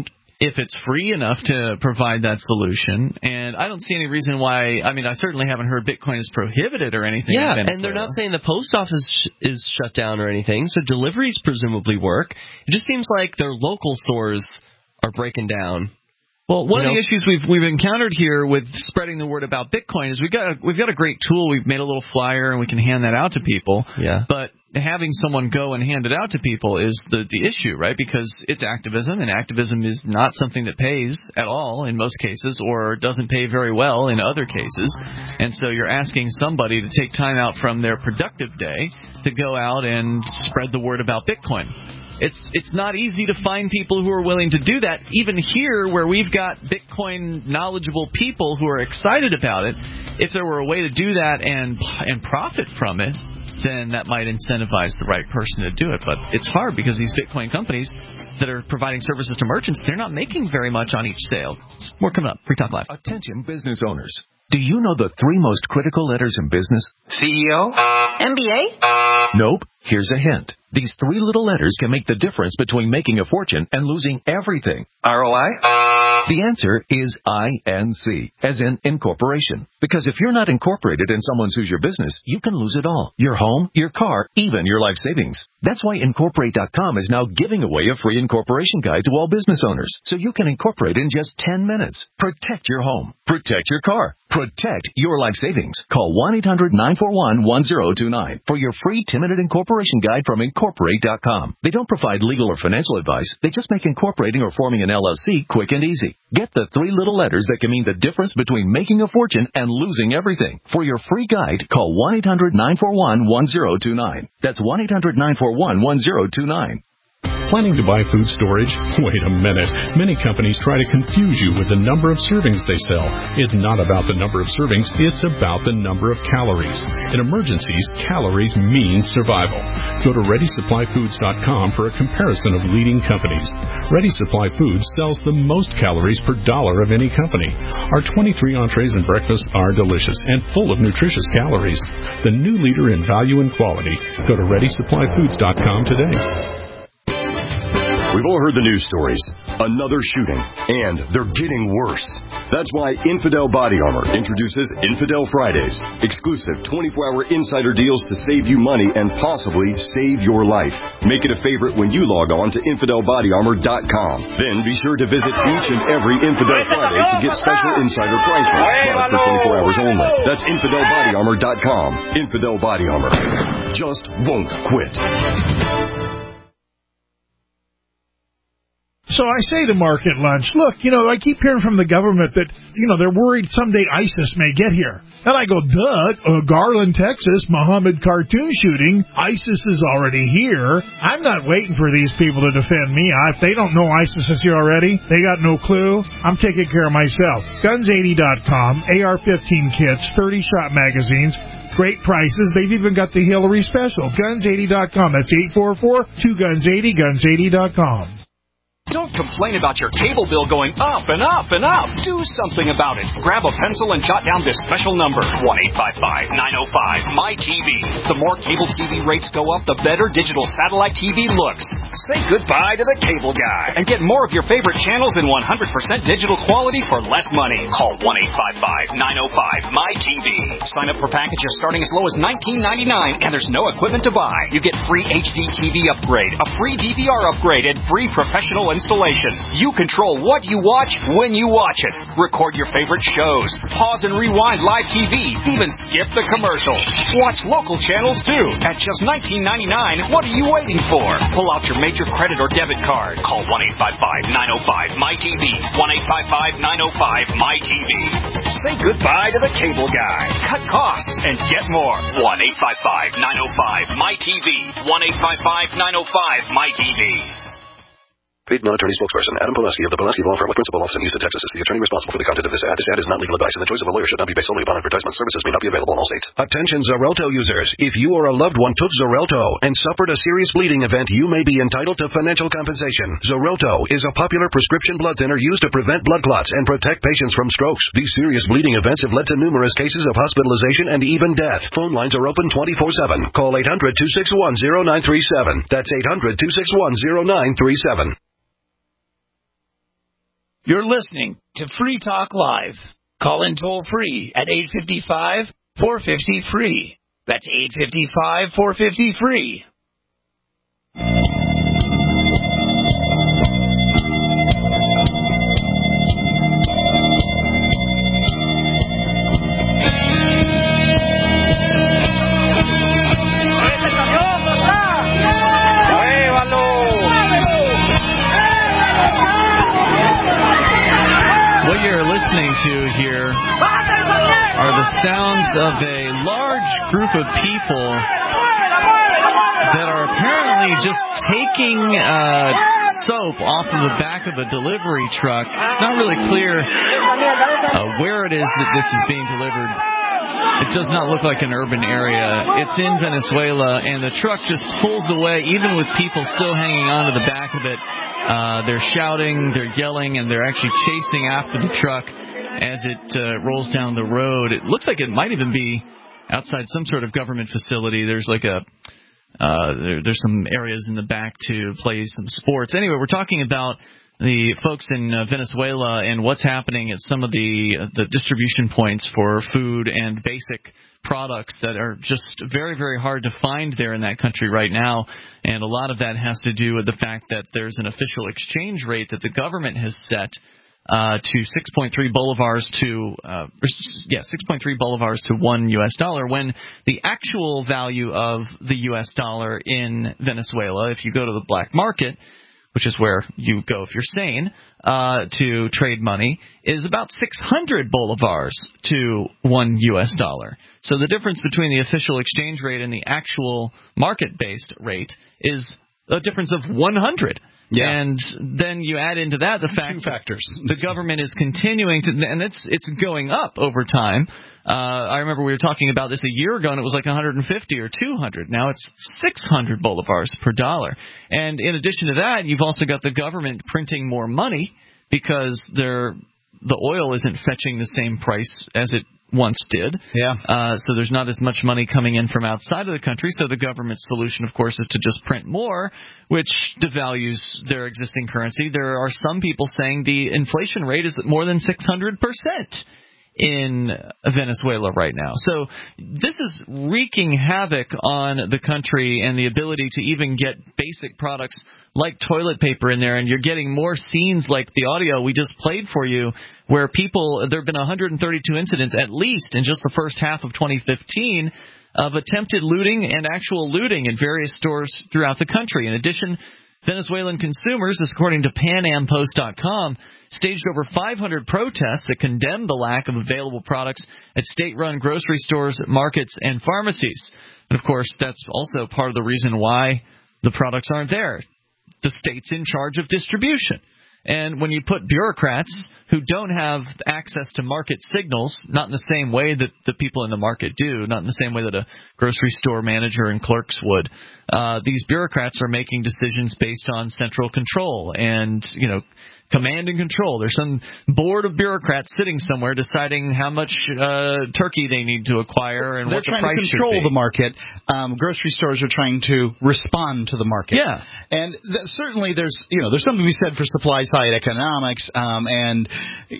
If it's free enough to provide that solution, and I don't see any reason why. I mean, I certainly haven't heard Bitcoin is prohibited or anything. Yeah, in Venezuela. And they're not saying the post office is shut down or anything, so deliveries presumably work. It just seems like their local stores are breaking down. Well, one of the issues we've encountered here with spreading the word about Bitcoin is we've got a great tool. We've made a little flyer and we can hand that out to people. Yeah. But having someone go and hand it out to people is the issue, right? Because it's activism, and activism is not something that pays at all in most cases, or doesn't pay very well in other cases. And so you're asking somebody to take time out from their productive day to go out and spread the word about Bitcoin. It's not easy to find people who are willing to do that. Even here, where we've got Bitcoin knowledgeable people who are excited about it, if there were a way to do that and profit from it, then that might incentivize the right person to do it. But it's hard because these Bitcoin companies that are providing services to merchants, they're not making very much on each sale. More coming up. Free Talk Live. Attention business owners. Do you know the 3 most critical letters in business? CEO? MBA? Nope. Here's a hint. These 3 little letters can make the difference between making a fortune and losing everything. ROI? The answer is INC, as in incorporation. Because if you're not incorporated and someone sues your business, you can lose it all. Your home, your car, even your life savings. That's why Incorporate.com is now giving away a free incorporation guide to all business owners, so you can incorporate in just 10 minutes. Protect your home. Protect your car. Protect your life savings. Call 1-800-941-1029 for your free 10-minute incorporation guide from Incorporate.com. They don't provide legal or financial advice. They just make incorporating or forming an LLC quick and easy. Get the 3 little letters that can mean the difference between making a fortune and losing everything. For your free guide, call 1-800-941-1029. That's 1-800-941-1029. Planning to buy food storage? Wait a minute. Many companies try to confuse you with the number of servings they sell. It's not about the number of servings, it's about the number of calories. In emergencies, calories mean survival. Go to ReadySupplyFoods.com for a comparison of leading companies. Ready Supply Foods sells the most calories per dollar of any company. Our 23 entrees and breakfasts are delicious and full of nutritious calories. The new leader in value and quality. Go to ReadySupplyFoods.com today. We've all heard the news stories. Another shooting, and they're getting worse. That's why Infidel Body Armor introduces Infidel Fridays, exclusive 24-hour insider deals to save you money and possibly save your life. Make it a favorite when you log on to InfidelBodyArmor.com. Then be sure to visit each and every Infidel Friday to get special insider pricing. Valid for 24 hours only. That's InfidelBodyArmor.com. Infidel Body Armor. Just won't quit. So I say to Mark at lunch, look, I keep hearing from the government that, they're worried someday ISIS may get here. And I go, duh, Garland, Texas, Muhammad cartoon shooting, ISIS is already here. I'm not waiting for these people to defend me. If they don't know ISIS is here already, they got no clue. I'm taking care of myself. Guns80.com, AR-15 kits, 30-shot magazines, great prices. They've even got the Hillary special. Guns80.com. That's 844-2-GUNS80, Guns80.com. Don't complain about your cable bill going up and up and up. Do something about it. Grab a pencil and jot down this special number, 1-855-905-MY-TV. The more cable TV rates go up, the better digital satellite TV looks. Say goodbye to the cable guy and get more of your favorite channels in 100% digital quality for less money. Call 1-855-905-MY-TV. Sign up for packages starting as low as $19.99, and there's no equipment to buy. You get free HD TV upgrade, a free DVR upgrade, and free professional installation. You control what you watch when you watch it. Record your favorite shows. Pause and rewind live TV. Even skip the commercials. Watch local channels too. At just $19.99, what are you waiting for? Pull out your major credit or debit card. Call 1-855-905-MY-TV. 1-855-905-MY-TV. Say goodbye to the cable guy. Cut costs and get more. 1-855-905-MY-TV. 1-855-905-MY-TV. Paid non-attorney spokesperson Adam Pulaski of the Pulaski Law Firm with principal office in Houston, Texas is the attorney responsible for the content of this ad. This ad is not legal advice, and the choice of a lawyer should not be based solely upon advertisement. Services may not be available in all states. Attention Xarelto users. If you or a loved one took Xarelto and suffered a serious bleeding event, you may be entitled to financial compensation. Xarelto is a popular prescription blood thinner used to prevent blood clots and protect patients from strokes. These serious bleeding events have led to numerous cases of hospitalization and even death. Phone lines are open 24/7. Call 800-261-0937. That's 800-261-0937. You're listening to Free Talk Live. Call in toll-free at 855-450-FREE. That's 855-450-FREE. What you're listening to here are the sounds of a large group of people that are apparently just taking soap off of the back of a delivery truck. It's not really clear where it is that this is being delivered. It does not look like an urban area. It's in Venezuela, and the truck just pulls away, even with people still hanging onto the back of it. They're shouting, they're yelling, and they're actually chasing after the truck as it rolls down the road. It looks like it might even be outside some sort of government facility. There's like there's some areas in the back to play some sports. Anyway, we're talking about the folks in Venezuela and what's happening at some of the distribution points for food and basic products that are just very, very hard to find there in that country right now. And a lot of that has to do with the fact that there's an official exchange rate that the government has set to 6.3 bolivars to 6.3 bolivars to $1 US, when the actual value of the US dollar in Venezuela, if you go to the black market, which is where you go if you're sane, to trade money, is about 600 bolivars to $1 US. So the difference between the official exchange rate and the actual market-based rate is a difference of 100. Yeah. And then you add into that the fact that the government is continuing to, and it's going up over time. I remember we were talking about this a year ago, and it was like 150 or 200. Now it's 600 bolivars per dollar. And in addition to that, you've also got the government printing more money because the oil isn't fetching the same price as it once did. Yeah. So there's not as much money coming in from outside of the country. So the government's solution, of course, is to just print more, which devalues their existing currency. There are some people saying the inflation rate is more than 600% in Venezuela right now. So this is wreaking havoc on the country and the ability to even get basic products like toilet paper in there. And you're getting more scenes like the audio we just played for you, where there have been 132 incidents, at least in just the first half of 2015, of attempted looting and actual looting in various stores throughout the country. In addition Venezuelan consumers, this according to PanAmPost.com, staged over 500 protests that condemned the lack of available products at state-run grocery stores, markets, and pharmacies. And, of course, that's also part of the reason why the products aren't there. The state's in charge of distribution. And when you put bureaucrats who don't have access to market signals, not in the same way that the people in the market do, not in the same way that a grocery store manager and clerks would, these bureaucrats are making decisions based on central control and, command and control. There's some board of bureaucrats sitting somewhere deciding how much turkey they need to acquire and what the price should be. They're trying to control the market. Grocery stores are trying to respond to the market. Yeah. And certainly there's something to be said for supply side economics, and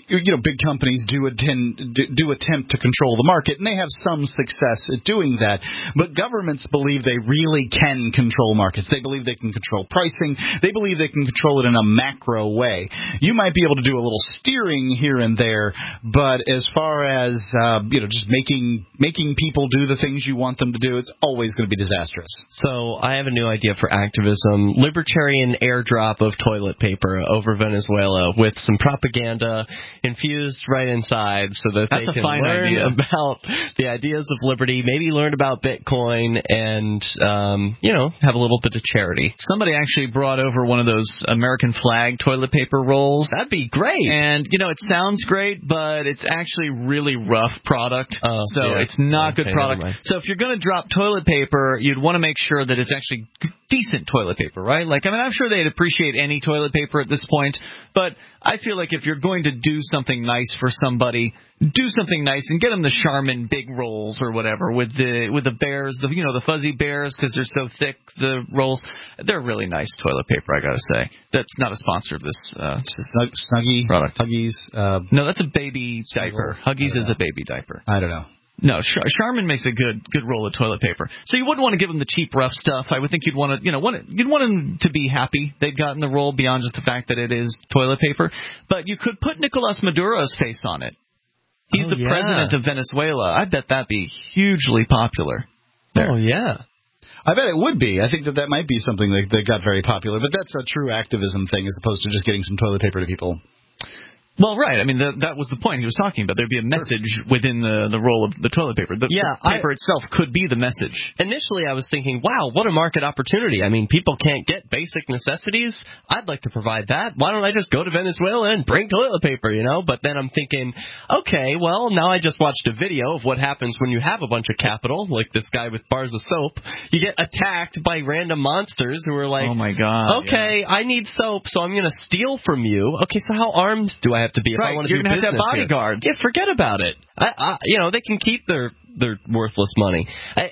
big companies do attempt to control the market, and they have some success at doing that. But governments believe they really can control markets. They believe they can control pricing. They believe they can control it in a macro way. You might be able to do a little steering here and there, but as far as just making people do the things you want them to do, it's always going to be disastrous. So I have a new idea for activism: libertarian airdrop of toilet paper over Venezuela with some propaganda infused right inside, so that they can learn about the ideas of liberty, maybe learn about Bitcoin, and have a little bit of charity. Somebody actually brought over one of those American flag toilet paper rolls. That'd be great. And, it sounds great, but it's actually really rough product. It's not good product. So if you're going to drop toilet paper, you'd want to make sure that it's actually decent toilet paper, right? I'm sure they'd appreciate any toilet paper at this point, but I feel like if you're going to do something nice for somebody, do something nice and get them the Charmin big rolls or whatever with the bears, the fuzzy bears, because they're so thick, the rolls. They're really nice toilet paper, I gotta say. That's not a sponsor of this Snuggie product. Huggies. No, that's a baby diaper. Huggies is a baby diaper. I don't know. No, Charmin makes a good roll of toilet paper. So you wouldn't want to give them the cheap, rough stuff. I would think you'd want them to be happy they'd gotten the roll beyond just the fact that it is toilet paper. But you could put Nicolas Maduro's face on it. He's the president of Venezuela. I bet that'd be hugely popular. There. Oh, yeah. I bet it would be. I think that might be something that got very popular. But that's a true activism thing as opposed to just getting some toilet paper to people. Well, right. I mean, that was the point he was talking about. There'd be a message within the roll of the toilet paper. The paper itself could be the message. Initially, I was thinking, wow, what a market opportunity. I mean, people can't get basic necessities. I'd like to provide that. Why don't I just go to Venezuela and bring toilet paper, But then I'm thinking, okay, well, now I just watched a video of what happens when you have a bunch of capital, like this guy with bars of soap. You get attacked by random monsters who are like, oh, my God. Okay, I need soap, so I'm going to steal from you. Okay, so how armed do I have to be if I want to do business? You're going to have bodyguards. Yeah, forget about it. They can keep their worthless money.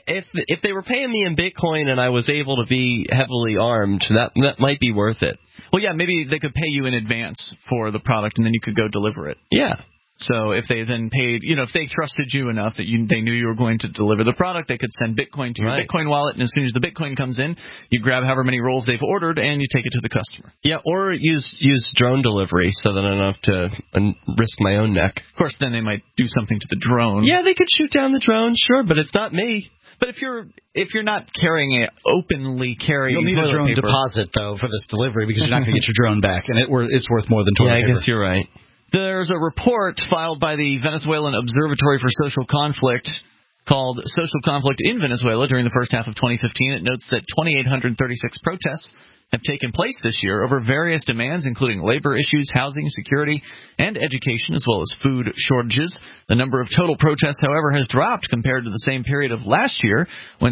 If they were paying me in Bitcoin and I was able to be heavily armed, that might be worth it. Well, yeah, maybe they could pay you in advance for the product and then you could go deliver it. Yeah. So if they then paid, if they trusted you enough that they knew you were going to deliver the product, they could send Bitcoin to your Bitcoin wallet, and as soon as the Bitcoin comes in, you grab however many rolls they've ordered and you take it to the customer. Yeah, or use drone delivery so that I don't have to risk my own neck. Of course, then they might do something to the drone. Yeah, they could shoot down the drone, sure, but it's not me. But if you're not carrying it openly, you'll need a drone deposit though for this delivery because you're not going to get your drone back, and it's worth more than toilet paper. Yeah, I guess you're right. There's a report filed by the Venezuelan Observatory for Social Conflict called Social Conflict in Venezuela during the first half of 2015. It notes that 2,836 protests have taken place this year over various demands, including labor issues, housing, security, and education, as well as food shortages. The number of total protests, however, has dropped compared to the same period of last year, when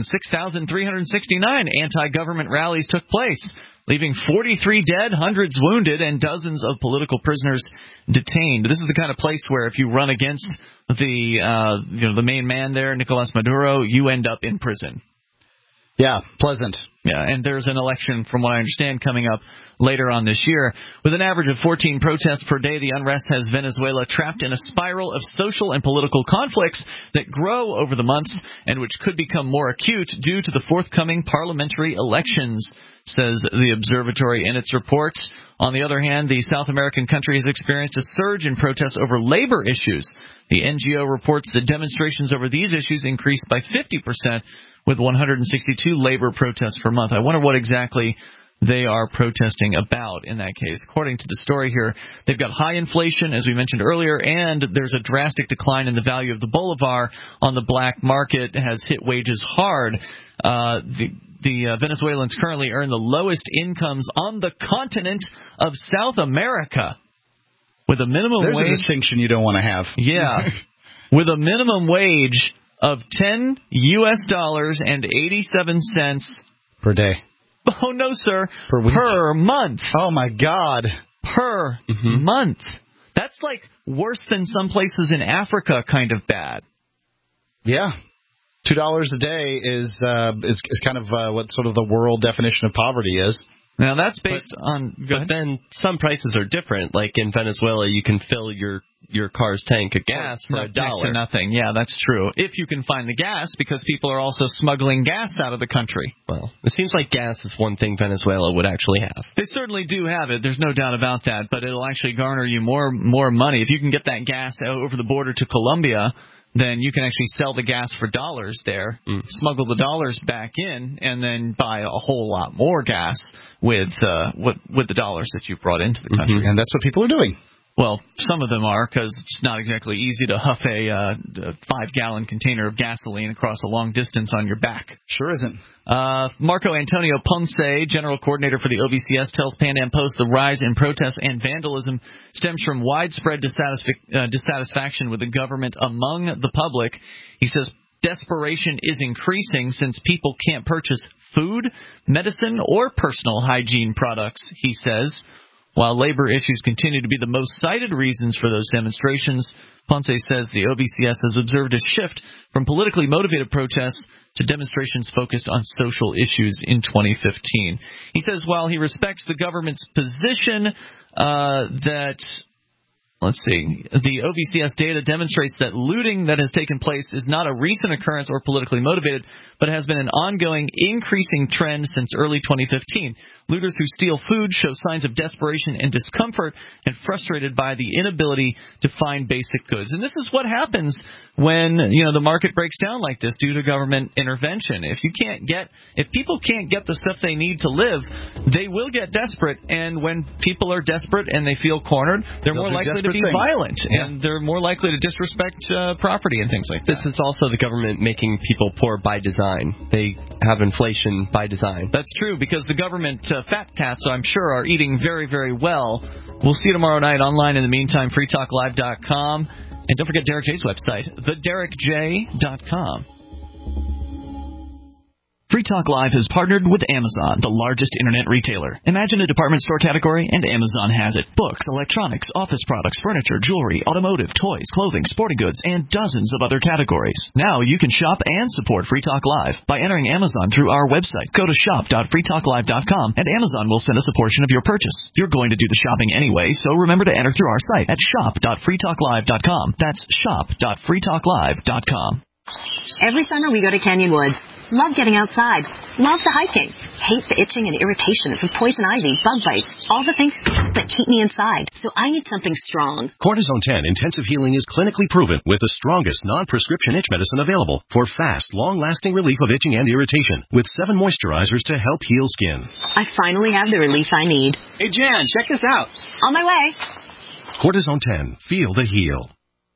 6,369 anti-government rallies took place, leaving 43 dead, hundreds wounded, and dozens of political prisoners detained. This is the kind of place where if you run against the main man there, Nicolas Maduro, you end up in prison. Yeah, pleasant. Yeah, and there's an election, from what I understand, coming up later on this year. With an average of 14 protests per day, the unrest has Venezuela trapped in a spiral of social and political conflicts that grow over the months and which could become more acute due to the forthcoming parliamentary elections, says the observatory in its report. On the other hand, the South American country has experienced a surge in protests over labor issues. The NGO reports that demonstrations over these issues increased by 50%, with 162 labor protests per month. I wonder what exactly they are protesting about in that case. According to the story here, they've got high inflation, as we mentioned earlier, and there's a drastic decline in the value of the bolivar on the black market. It has hit wages hard. The Venezuelans currently earn the lowest incomes on the continent of South America, with a minimum There's wage. There's a distinction you don't want to have. Yeah, with a minimum wage of $10.87 per day. Oh no, sir! Per month. Oh my God! Per month. That's like worse than some places in Africa. Kind of bad. Yeah. $2 a day is kind of what sort of the world definition of poverty is. Now that's based on. But then some prices are different. Like in Venezuela, you can fill your car's tank of gas for $1. Next to nothing. Yeah, that's true. If you can find the gas, because people are also smuggling gas out of the country. Well, it seems like gas is one thing Venezuela would actually have. They certainly do have it. There's no doubt about that. But it'll actually garner you more money if you can get that gas over the border to Colombia. Then you can actually sell the gas for dollars there, smuggle the dollars back in, and then buy a whole lot more gas with the dollars that you've brought into the country. And that's what people are doing. Well, some of them are, because it's not exactly easy to huff a 5-gallon container of gasoline across a long distance on your back. Sure isn't. Marco Antonio Ponce, general coordinator for the OVCS, tells Pan Am Post the rise in protests and vandalism stems from widespread dissatisfaction with the government among the public. He says desperation is increasing since people can't purchase food, medicine, or personal hygiene products, he says. While labor issues continue to be the most cited reasons for those demonstrations, Ponce says the OVCS has observed a shift from politically motivated protests to demonstrations focused on social issues in 2015. He says while he respects the government's position that... Let's see. The OVCS data demonstrates that looting that has taken place is not a recent occurrence or politically motivated, but has been an ongoing increasing trend since early 2015. Looters who steal food show signs of desperation and discomfort and frustrated by the inability to find basic goods. And this is what happens when, the market breaks down like this due to government intervention. If people can't get the stuff they need to live, they will get desperate. And when people are desperate and they feel cornered, they're more likely to be violent, and they're more likely to disrespect property and things like that. This is also the government making people poor by design. They have inflation by design. That's true, because the government fat cats, I'm sure, are eating very, very well. We'll see you tomorrow night online. In the meantime, freetalklive.com. And don't forget Derek J's website, thederekj.com. Free Talk Live has partnered with Amazon, the largest internet retailer. Imagine a department store category, and Amazon has it. Books, electronics, office products, furniture, jewelry, automotive, toys, clothing, sporting goods, and dozens of other categories. Now you can shop and support Free Talk Live by entering Amazon through our website. Go to shop.freetalklive.com, and Amazon will send us a portion of your purchase. You're going to do the shopping anyway, so remember to enter through our site at shop.freetalklive.com. That's shop.freetalklive.com. Every summer we go to Canyon Woods. Love getting outside. Love the hiking. Hate the itching and irritation from poison ivy, bug bites, all the things that keep me inside. So I need something strong. Cortisone 10 Intensive Healing is clinically proven with the strongest non-prescription itch medicine available for fast, long-lasting relief of itching and irritation with 7 moisturizers to help heal skin. I finally have the relief I need. Hey, Jan, check this out. On my way. Cortisone 10. Feel the heal.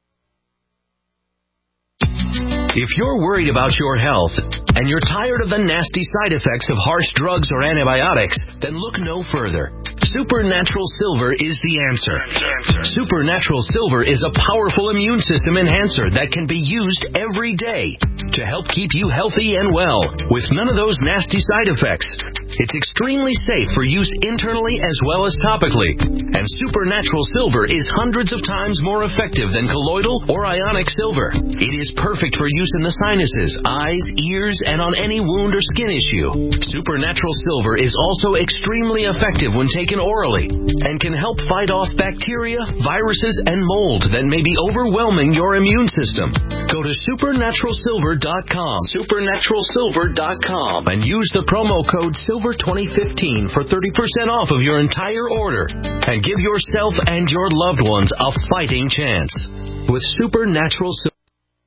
If you're worried about your health and you're tired of the nasty side effects of harsh drugs or antibiotics, then look no further. Supernatural Silver is the answer. Supernatural Silver is a powerful immune system enhancer that can be used every day to help keep you healthy and well with none of those nasty side effects. It's extremely safe for use internally as well as topically. And Supernatural Silver is hundreds of times more effective than colloidal or ionic silver. It is perfect for use in the sinuses, eyes, ears, and on any wound or skin issue. Supernatural Silver is also extremely effective when taken orally and can help fight off bacteria, viruses, and mold that may be overwhelming your immune system. Go to supernaturalsilver.com, supernaturalsilver.com, and use the promo code SILVER2015 for 30% off of your entire order and give yourself and your loved ones a fighting chance. With Supernatural Silver.